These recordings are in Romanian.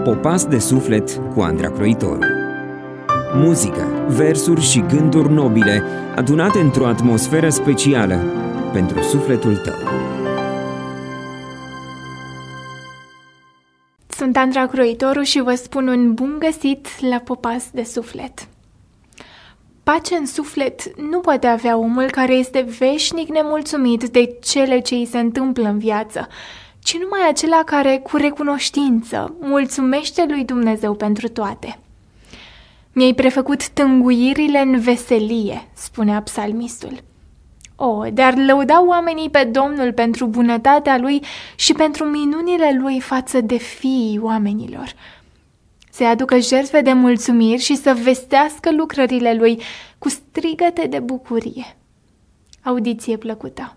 Popas de suflet cu Andra Croitoru. Muzică, versuri și gânduri nobile adunate într-o atmosferă specială pentru sufletul tău. Sunt Andra Croitoru și vă spun un bun găsit la Popas de suflet. Pace în suflet nu poate avea omul care este veșnic nemulțumit de cele ce îi se întâmplă în viață, ci numai acela care, cu recunoștință, mulțumește lui Dumnezeu pentru toate. Mi-ai prefăcut tânguirile în veselie, spunea psalmistul. Dar lăudau oamenii pe Domnul pentru bunătatea Lui și pentru minunile Lui față de fiii oamenilor. Să-i aducă jertfe de mulțumiri și să vestească lucrările Lui cu strigăte de bucurie. Audiție plăcută!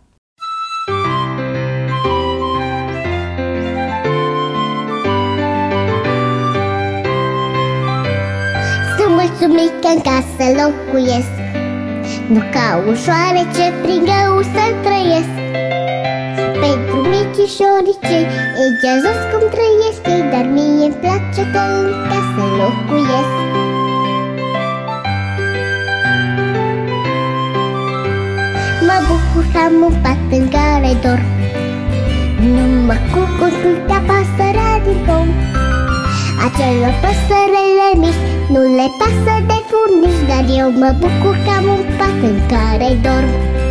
Sunt mulțumit că în casă locuiesc, nu ca ușoare ce prin greu să trăiesc. Pentru micișorii cei e geazos cum trăiesc ei, dar mie-mi place că în casă locuiesc. Mă bucur că am un pat în care dorm, nu mă culc cu câtea pasărea din pom. Acelor păsărele mici nu le pasă de furnici, dar eu mă bucur că am un pat în care dorm.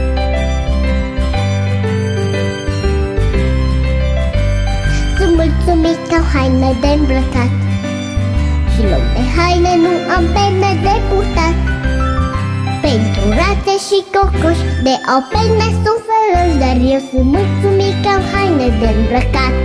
Sunt mulțumit că am haine de îmbrăcat și loc de haine nu am pene de purtat. Pentru rațe și cocoși de au pene sunt feroși, dar eu sunt mulțumit că am haine de îmbrăcat.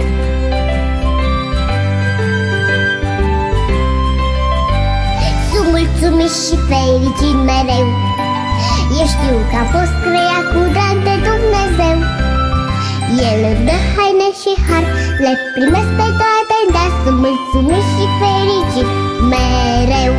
Sunt mulțumit și fericit mereu, eu știu că am fost creat cu drag de Dumnezeu. El îmi dă haine și har, le primesc pe toate, dar sunt mulțumit și fericit mereu.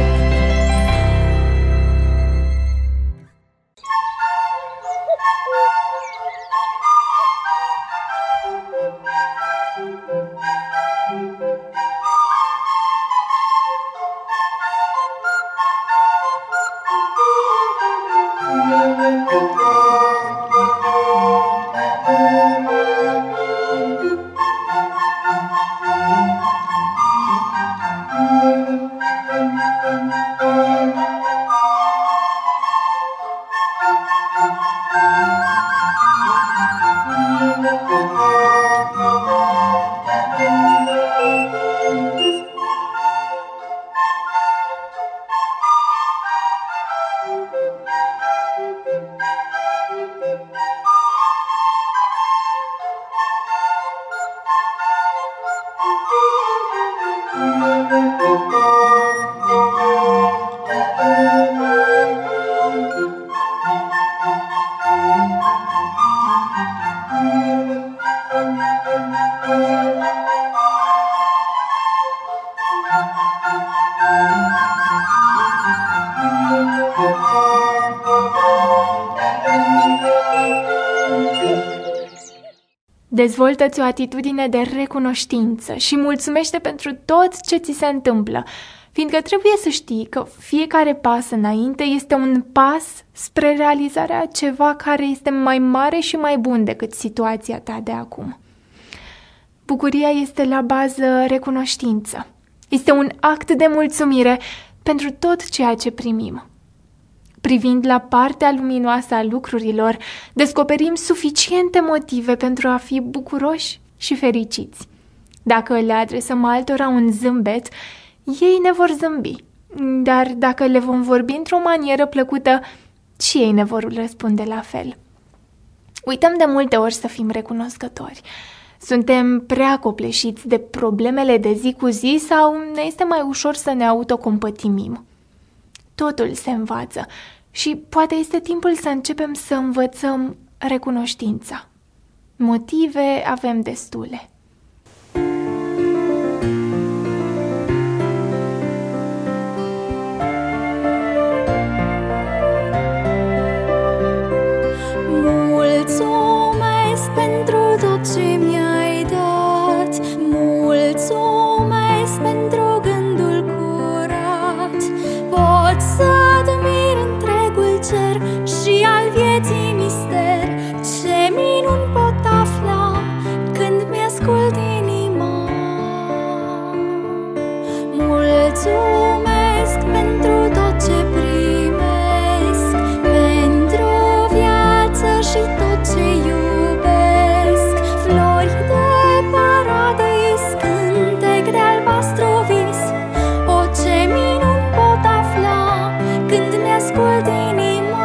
Dezvoltă-ți o atitudine de recunoștință și mulțumește pentru tot ce ți se întâmplă, fiindcă trebuie să știi că fiecare pas înainte este un pas spre realizarea ceva care este mai mare și mai bun decât situația ta de acum. Bucuria este la bază recunoștință. Este un act de mulțumire pentru tot ceea ce primim. Privind la partea luminoasă a lucrurilor, descoperim suficiente motive pentru a fi bucuroși și fericiți. Dacă le adresăm altora un zâmbet, ei ne vor zâmbi. Dar dacă le vom vorbi într-o manieră plăcută, și ei ne vor răspunde la fel. Uităm de multe ori să fim recunoscători. Suntem prea copleșiți de problemele de zi cu zi sau ne este mai ușor să ne autocompătimim. Totul se învață și poate este timpul să începem să învățăm recunoștința. Motive avem destule. Mulțumesc pentru tot ce mi-ai dat, mulțumesc pentru mulțumesc pentru tot ce primesc, pentru viață și tot ce iubesc. Flori de paradis, cântec de albastru vis, o, ce minuni pot afla când mi-ascult inima.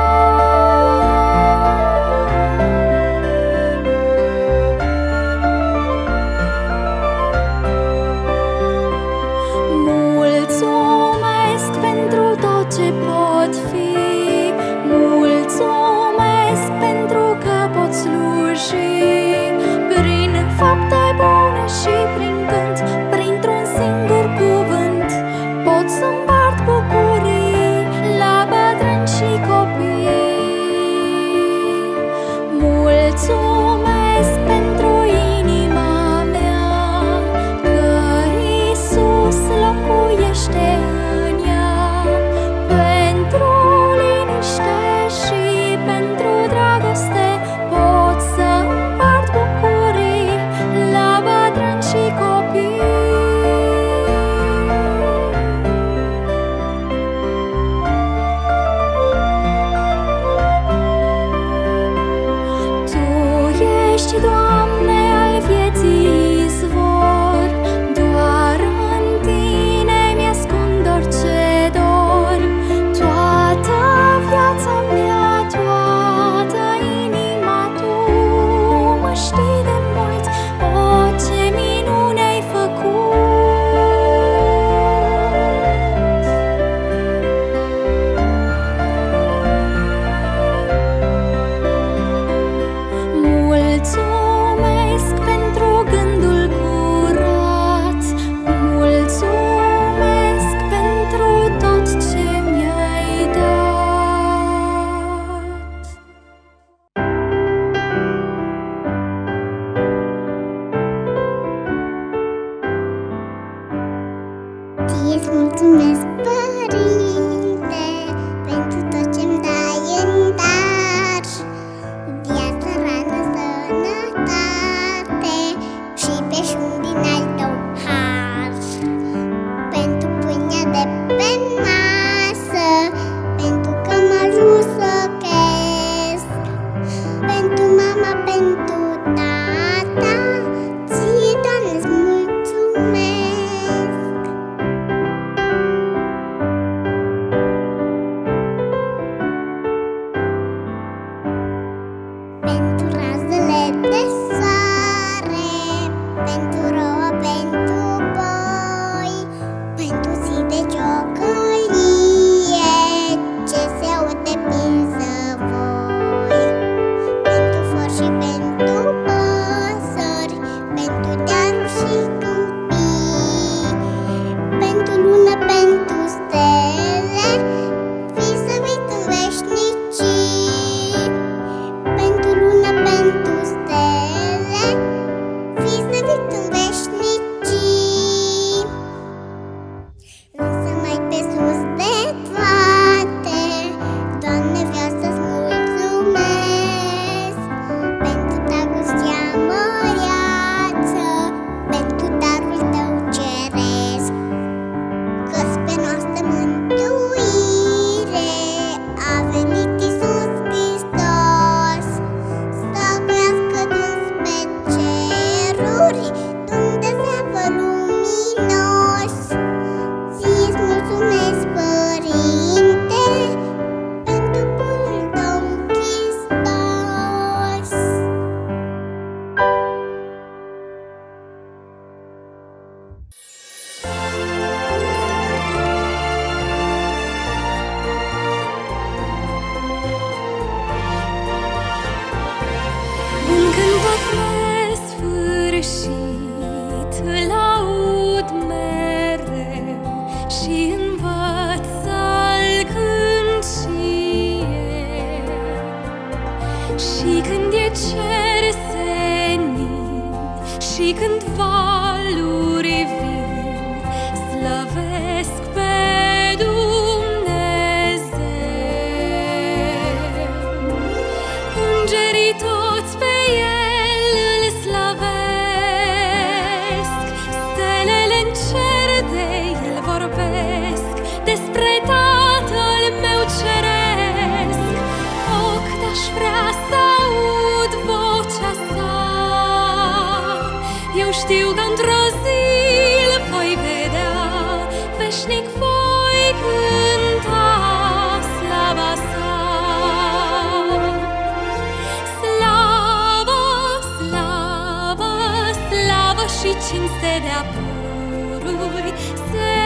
Mulțumesc pentru tot ce pot fi, mulțumesc pentru că pot sluji prin fapte bune și prin cânt, printr-un singur cuvânt pot să împart bucurii la bătrâni și copii. Mulțumesc pentru inima mea, că Iisus locuiește în ea, pentru liniște și pentru dragoste pot să împart bucurii la bătrâni și copii. Tu ești, Doamne, al vieții izvor, doar în Tine mi-ascund orice dor. Toată viața mea, toată inima, Tu mă știi de mult, o, ce minune ai făcut. Mulțumesc pentru gândul curat, mulțumesc pentru tot ce mi-ai dat. Ție-ți mulțumesc, Părinte, pentru tot ce-mi dai în dar, viață, rană, sănătate și belșug din al Tău har. Pentru pâinea de pe masă, pentru că mă ajut să cresc, pentru mama, pentru tata, Ție, Doamne-ți mulțumesc. Pentru razele de soare, pentru rouă, pentru boi, pentru zi de ciocălie ce se aude prin zăvoi, pentru for și pentru păsări, pentru dealuri și câmpii, pentru lună, pentru stele, fii slăvit în veșnicii. Pentru lună, pentru stele, fii slăvit în veșnicii. Însă mai pe sus de toate, Doamne, vreau să-ți mulțumesc pentru dragostea măreață, pentru darul Tău ceresc, că-s pe noastră mântuire a venit Iisus Hristos. Slăvească Dumnezeu pe ceruri, Dumnezeu luminos. Ție-ți mulțumesc, Părinte, pentru bunul Tău Hristos. Un cântec nesfârșit îl aud mereu și învăț să-l cânt și eu. Și când e cer senin și când valuri vin, slăvesc pe Dumnezeu. Îngerii toți pe El îl slăvesc, stelele în cer de El vorbesc. vorbesc despre Tatăl meu ceresc. Cât aș vrea să aud vocea sa. Eu știu că într-o zi îl voi vedea, veșnic voi cânta slava sa. Slavă, slavă, slavă și cinste de-a pururi se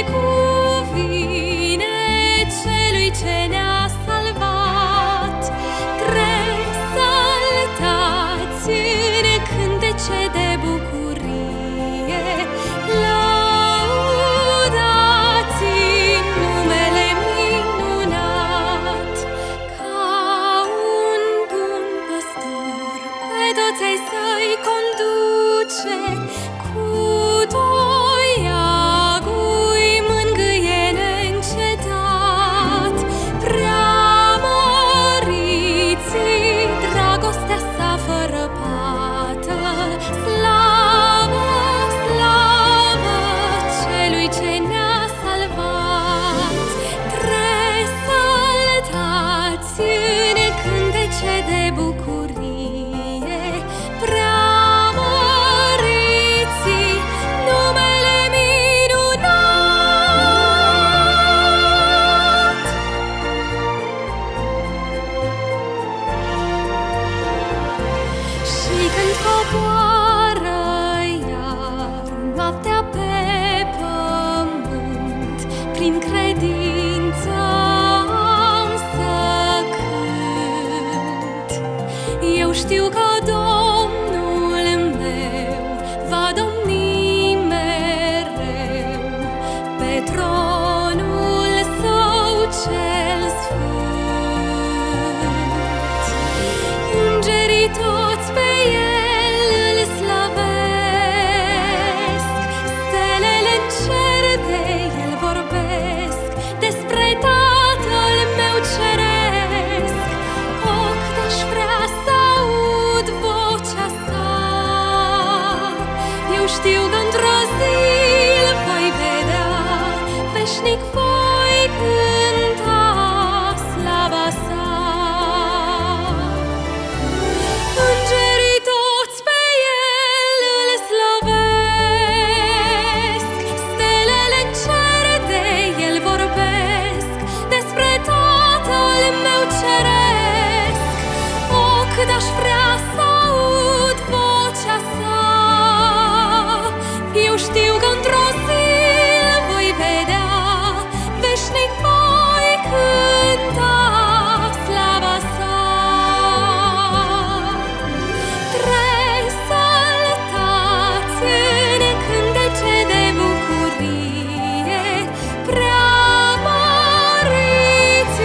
cuvine celui ce ne-a salvat. Tresaltați în cântece de bucurie, lăudați numele minunat. Ca un bun păstor pe toți ai săi conduce, cu toiagul mângâie neîncetat. Preamăriți dragostea sa fără pată. Slavă, slavă celui ce ne-a salvat. Tresaltați în cântece de bucurie, preamăriți numele minunat. Și când coboară iar noaptea pe pământ, prin credință am să cânt. Eu știu că Domnul meu va domni mereu pe tronul său cel sfânt. Îngerii toți pe el îl slăvesc, stelele în cer de el vorbesc despre Tatăl meu ceresc. Cât aș vrea să aud vocea sa. Eu știu că într-o zi îl voi vedea, veșnic voi cânta slava sa. Îngerii toți pe el îl slăvesc, stelele în cer de el vorbesc despre Tatăl meu ceresc. Cât aș vrea să aud vocea sa. Eu știu că într-o zi îl voi vedea, veșnic voi cânta slava sa. Tresaltați în cântece de bucurie, preamăriți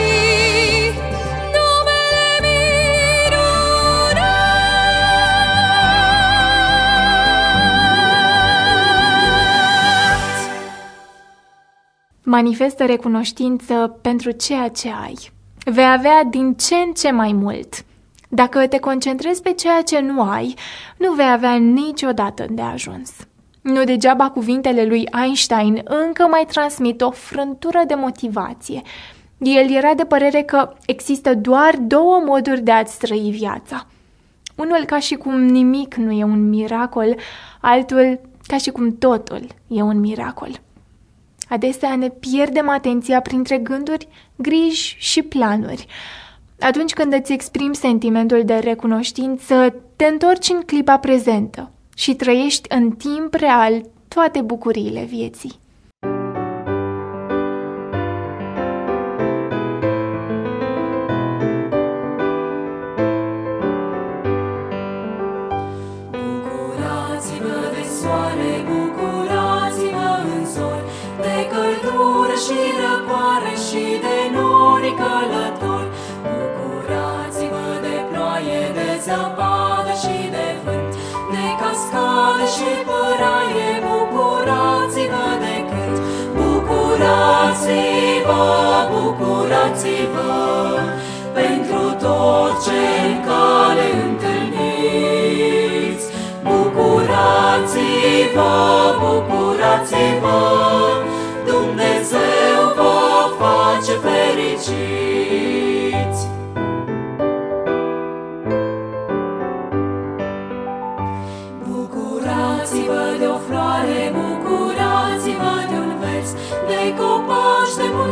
numele minunat. Manifestă recunoștință pentru ceea ce ai. Vei avea din ce în ce mai mult. Dacă te concentrezi pe ceea ce nu ai, nu vei avea niciodată îndeajuns. Nu degeaba cuvintele lui Einstein încă mai transmit o frântură de motivație. El era de părere că există doar două moduri de a-ți trăi viața. Unul ca și cum nimic nu e un miracol, altul ca și cum totul e un miracol. Adesea ne pierdem atenția printre gânduri, griji și planuri. Atunci când îți exprimi sentimentul de recunoștință, te întorci în clipa prezentă și trăiești în timp real toate bucuriile vieții. Bucurați-vă de soare, bucurați-vă în zori, de căldură și răcoare și de nori călători. Bucurați-vă de ploaie, de zăpadă și de vânt, de cascadă și păraie. Bucurați-vă de cânt. Bucurați-vă, bucurați-vă pentru tot ce în cale întâlniți. Bucurați-vă, bucurați-vă, Dumnezeu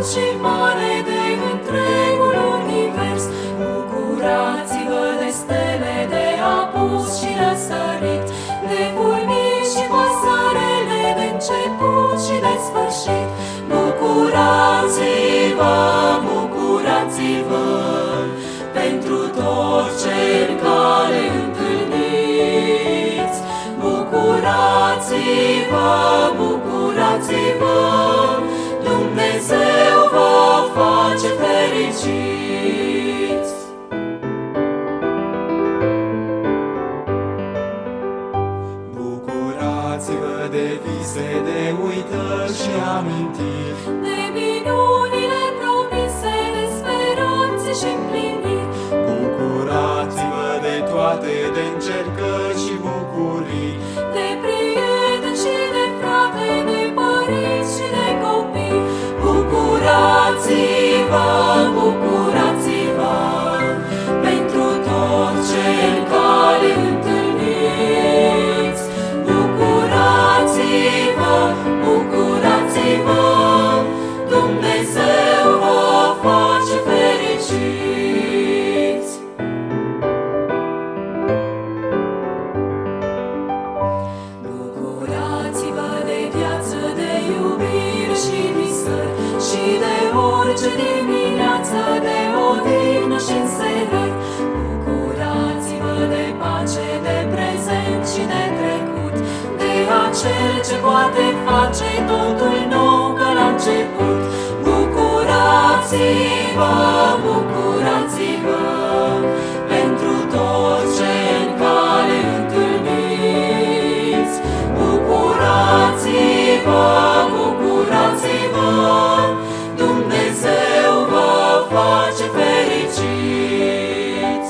și mare de întregul univers. Bucurați-vă de stele de apus și răsărit, de furnici și păsărele de început și de sfârșit. Bucurați-vă, bucurați-vă, pentru tot ce în cale întâlniți. Bucurați-vă, bucurați-vă, Dumnezeu vă face fericiți. Bucurați-vă de vise, de uitări și amintiri, De minunile promise, de speranțe și împliniri. bucurați-vă de toate, de încercări și bucurii, De prieteni și de frate, de părinți și de copii. Bucurați-vă, bucurați-vă, pentru tot ce în cale întâlniți. Bucurați-vă, bucurați-vă, Dumnezeu vă face fericiți. Bucurați-vă de viață, de iubire și visări, și de orice dimineață, de odihnă și înserări. Bucurați-vă de pace, de prezent și de trecut, de acel ce poate face totul nou ca la început. Bucurați-vă, bucurați-vă, pentru tot ce în cale întâlniți. Bucurați-vă, bucurați-vă, Dumnezeu vă face fericiți.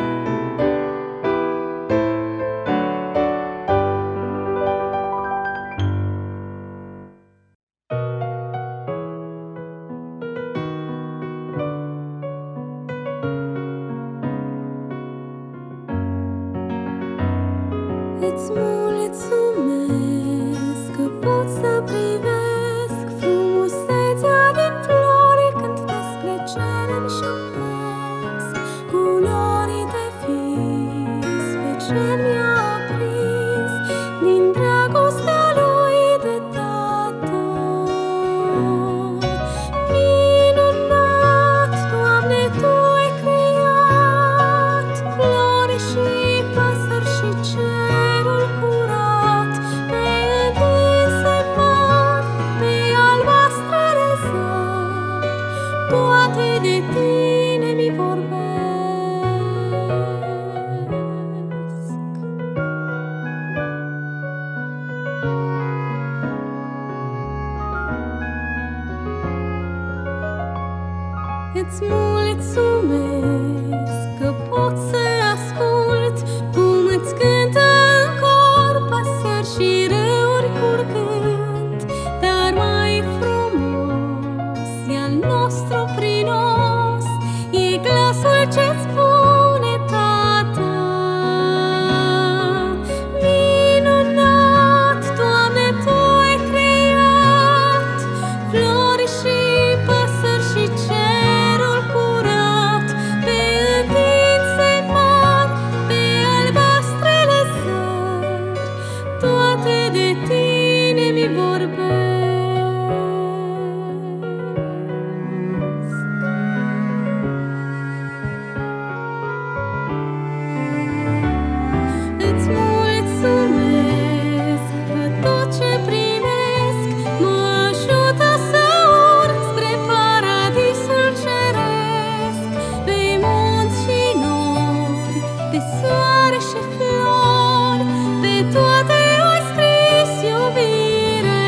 Îți mulțumesc că pot să privesc frumusețea din flori când despre cer îmi șoptesc. Culori de vis pe cer mi-a aprins din dragostea lui de tată. Minunat, Doamne, Tu ai creat flori și păsări și cerul curat, pe întinse mari, pe albastrele zări, toate de Tine mi vorbesc. Îți mulțumesc că pot să ascult cum îți cântă în cor păsări și râuri curgând, dar mai frumos e al nostru prinos, e glasul ce-ți spune Tată. Minunat, Doamne, Tu ai creat flori și păsări și cerul curat, pe întinse mari, pe albastrele zări, toate de Tine mi vorbesc. Îți mulțumesc că tot ce primesc mă ajută să urc spre paradisul ceresc, pe munți și nori, pe soare și flori, pe toate ai scris iubire.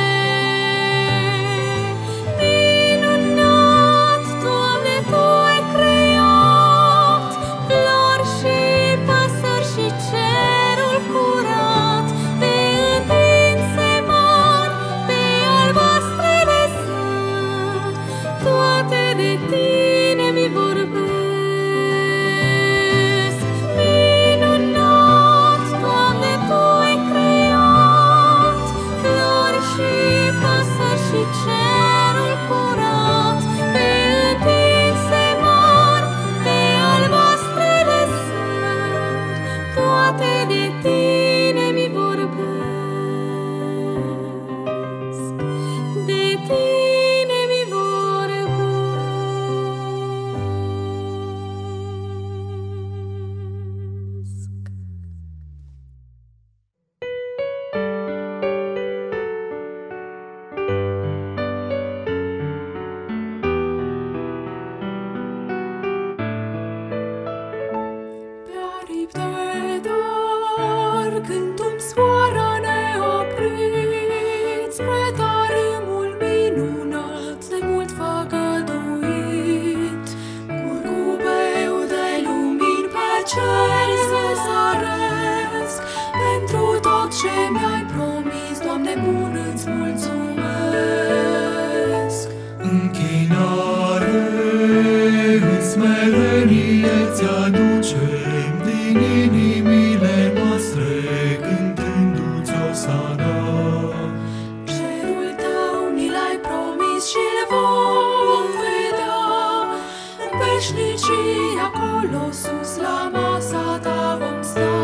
Minunat, Doamne, Tu ai creat flori și păsări și cerul curat, pe întinse mari, pe albastrele zări, toate de Tine mi vorbesc. Minunat, Doamne, Tu ai creat flori și păsări și cerul curat, tine mi vorbesc. Pe aripi de dor, când soara neoprit, spre tărâmul minunat de mult făgăduit, curcubeu de lumini pe cer se zăresc, pentru tot ce mi-ai promis, Doamne bun, îți mulțumesc. Închinare în smerenie ți-aducem din inimile noastre, cântându-ți osana. Cerul tău ni l-ai promis și-l vom vedea, în veșnicii acolo sus la masa ta vom sta.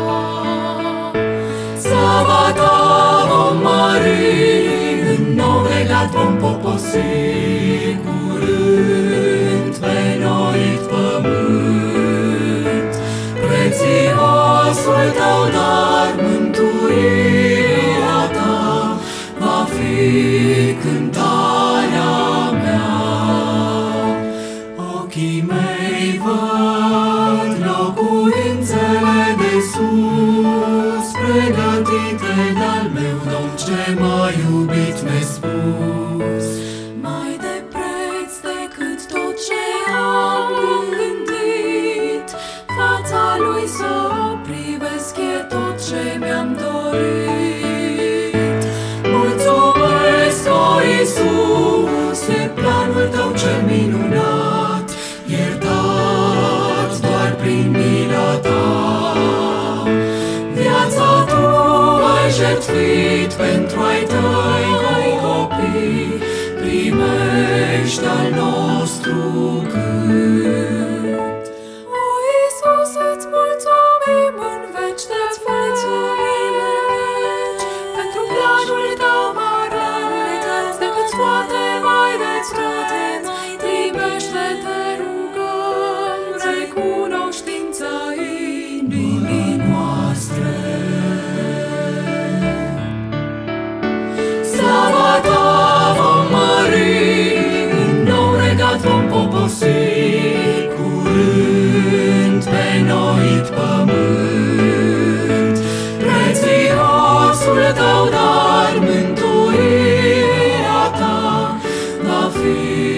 Slava ta vom mări, în nou regat vom poposi, curând pe noit pământ. Prețiosul tău dar, mântuirea ta, va fi cântarea mea. Ochii mei văd locuințele de sus, pregătite de-al meu Domn, ce m-a iubit mi-ai spus. Mai de preț decât tot ce am gândit, fața lui să o privesc e tot ce mi-am dorit. Mulțumesc, o Iisus, e planul tău cel minunat, iertat doar prin mila ta. Viața tu ai jertfit pentru ai tăi copii, primește al nostru cânt. O Iisus, îți mulțumim în veci, te-ți mulțumim în veci, pentru planul tău mare, decât toate mai de toate, primește, te rugăm, recunoștința inimii noastre. Slava ta vom mări, în nou regat vom poposi, curând pe noit pământ. Prețiosul tău dar, mântuirea ta, va fi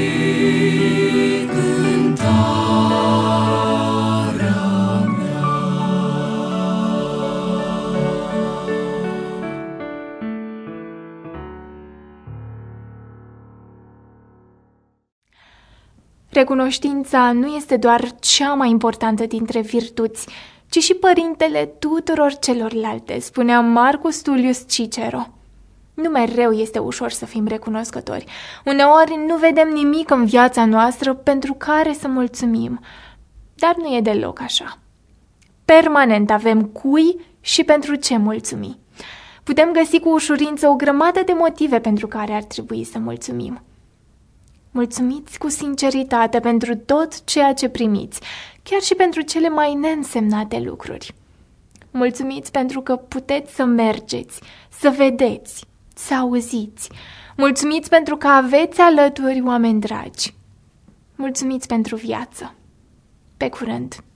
cântarea mea. Recunoștința nu este doar cea mai importantă dintre virtuți, ci și părintele tuturor celorlalte, spunea Marcus Tullius Cicero. Nu mereu este ușor să fim recunoscători. Uneori nu vedem nimic în viața noastră pentru care să mulțumim, dar nu e deloc așa. Permanent avem cui și pentru ce mulțumi. Putem găsi cu ușurință o grămadă de motive pentru care ar trebui să mulțumim. Mulțumiți cu sinceritate pentru tot ceea ce primiți, chiar și pentru cele mai neînsemnate lucruri. Mulțumiți pentru că puteți să mergeți, să vedeți, să auziți. Mulțumiți pentru că aveți alături oameni dragi. Mulțumiți pentru viață. Pe curând!